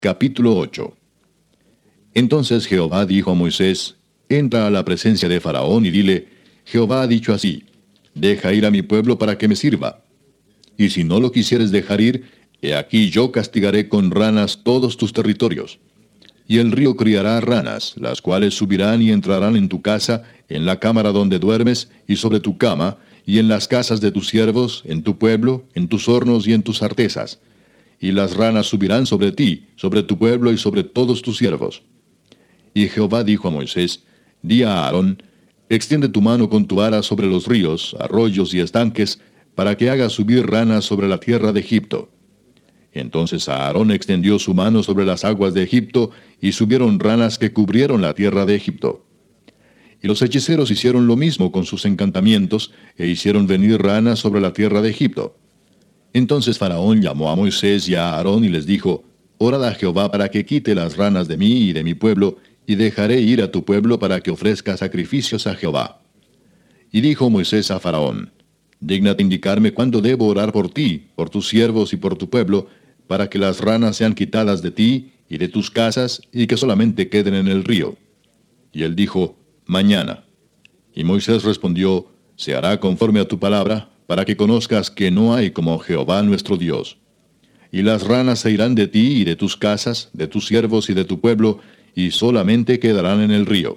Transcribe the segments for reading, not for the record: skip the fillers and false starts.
Capítulo 8. Entonces Jehová dijo a Moisés: Entra a la presencia de Faraón y dile: Jehová ha dicho así: Deja ir a mi pueblo para que me sirva. Y si no lo quisieres dejar ir, he aquí yo castigaré con ranas todos tus territorios. Y el río criará ranas, las cuales subirán y entrarán en tu casa, en la cámara donde duermes, y sobre tu cama, y en las casas de tus siervos, en tu pueblo, en tus hornos y en tus artesas. Y las ranas subirán sobre ti, sobre tu pueblo y sobre todos tus siervos. Y Jehová dijo a Moisés: Di a Aarón: Extiende tu mano con tu vara sobre los ríos, arroyos y estanques, para que haga subir ranas sobre la tierra de Egipto. Entonces Aarón extendió su mano sobre las aguas de Egipto, y subieron ranas que cubrieron la tierra de Egipto. Y los hechiceros hicieron lo mismo con sus encantamientos, e hicieron venir ranas sobre la tierra de Egipto. Entonces Faraón llamó a Moisés y a Aarón y les dijo: Orad a Jehová para que quite las ranas de mí y de mi pueblo, y dejaré ir a tu pueblo para que ofrezca sacrificios a Jehová. Y dijo Moisés a Faraón: Dígnate indicarme cuándo debo orar por ti, por tus siervos y por tu pueblo, para que las ranas sean quitadas de ti y de tus casas, y que solamente queden en el río. Y él dijo: Mañana. Y Moisés respondió: Se hará conforme a tu palabra, para que conozcas que no hay como Jehová nuestro Dios. Y las ranas se irán de ti y de tus casas, de tus siervos y de tu pueblo, y solamente quedarán en el río.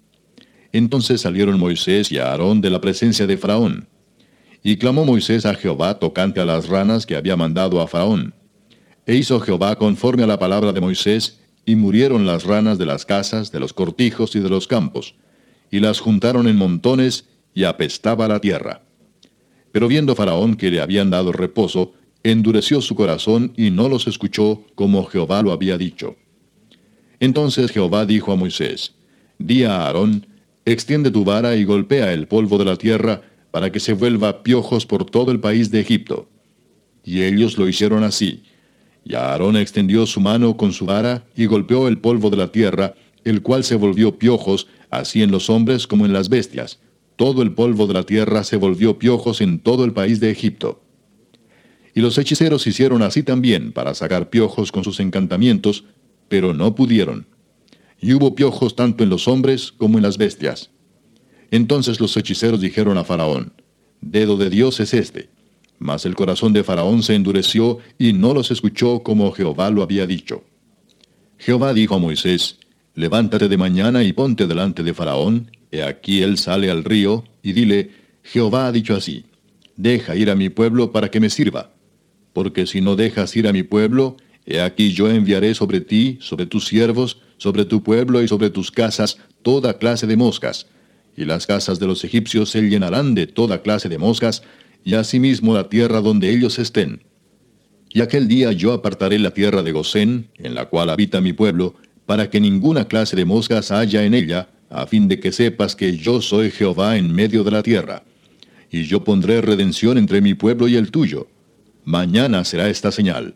Entonces salieron Moisés y Aarón de la presencia de Faraón. Y clamó Moisés a Jehová tocante a las ranas que había mandado a Faraón. E hizo Jehová conforme a la palabra de Moisés, y murieron las ranas de las casas, de los cortijos y de los campos, y las juntaron en montones, y apestaba la tierra. Pero viendo Faraón que le habían dado reposo, endureció su corazón y no los escuchó, como Jehová lo había dicho. Entonces Jehová dijo a Moisés: Di a Aarón: Extiende tu vara y golpea el polvo de la tierra, para que se vuelva piojos por todo el país de Egipto. Y ellos lo hicieron así. Y Aarón extendió su mano con su vara, y golpeó el polvo de la tierra, el cual se volvió piojos, así en los hombres como en las bestias. Todo el polvo de la tierra se volvió piojos en todo el país de Egipto. Y los hechiceros hicieron así también, para sacar piojos con sus encantamientos, pero no pudieron. Y hubo piojos tanto en los hombres como en las bestias. Entonces los hechiceros dijeron a Faraón: Dedo de Dios es este. Mas el corazón de Faraón se endureció, y no los escuchó como Jehová lo había dicho. Jehová dijo a Moisés: Levántate de mañana y ponte delante de Faraón, he aquí él sale al río, y dile: Jehová ha dicho así: Deja ir a mi pueblo para que me sirva. Porque si no dejas ir a mi pueblo, he aquí yo enviaré sobre ti, sobre tus siervos, sobre tu pueblo y sobre tus casas toda clase de moscas, y las casas de los egipcios se llenarán de toda clase de moscas, y asimismo la tierra donde ellos estén. Y aquel día yo apartaré la tierra de Gosén, en la cual habita mi pueblo, para que ninguna clase de moscas haya en ella, a fin de que sepas que yo soy Jehová en medio de la tierra. Y yo pondré redención entre mi pueblo y el tuyo. Mañana será esta señal.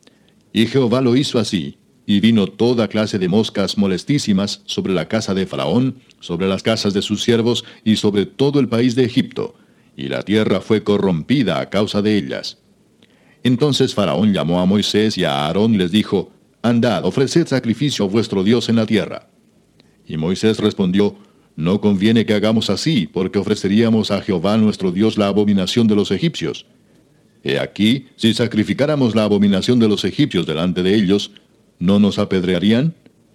Y Jehová lo hizo así, y vino toda clase de moscas molestísimas sobre la casa de Faraón, sobre las casas de sus siervos, y sobre todo el país de Egipto, y la tierra fue corrompida a causa de ellas. Entonces Faraón llamó a Moisés y a Aarón y les dijo: Andad, ofreced sacrificio a vuestro Dios en la tierra. Y Moisés respondió: No conviene que hagamos así, porque ofreceríamos a Jehová nuestro Dios la abominación de los egipcios. He aquí, si sacrificáramos la abominación de los egipcios delante de ellos, ¿no nos apedrearían?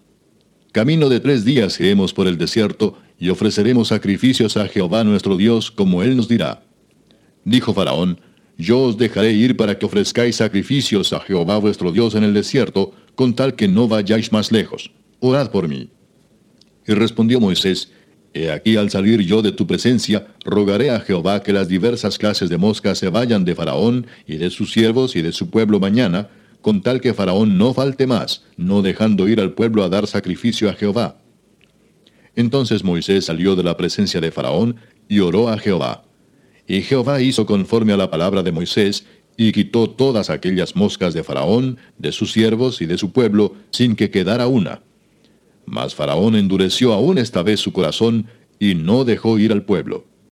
Camino de 3 días iremos por el desierto, y ofreceremos sacrificios a Jehová nuestro Dios, como él nos dirá. Dijo Faraón: Yo os dejaré ir para que ofrezcáis sacrificios a Jehová vuestro Dios en el desierto, con tal que no vayáis más lejos. Orad por mí. Y respondió Moisés: He aquí, al salir yo de tu presencia, rogaré a Jehová que las diversas clases de moscas se vayan de Faraón, y de sus siervos, y de su pueblo mañana, con tal que Faraón no falte más, no dejando ir al pueblo a dar sacrificio a Jehová. Entonces Moisés salió de la presencia de Faraón, y oró a Jehová. Y Jehová hizo conforme a la palabra de Moisés, y quitó todas aquellas moscas de Faraón, de sus siervos y de su pueblo, sin que quedara una. Mas Faraón endureció aún esta vez su corazón, y no dejó ir al pueblo.